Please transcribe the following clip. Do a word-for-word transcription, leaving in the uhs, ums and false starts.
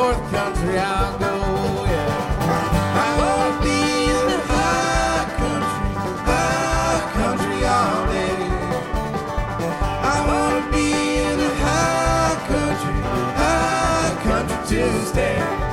north country I'll go, yeah. I wanna be in the high country, high country all day. I wanna be in the high country, high country to stay.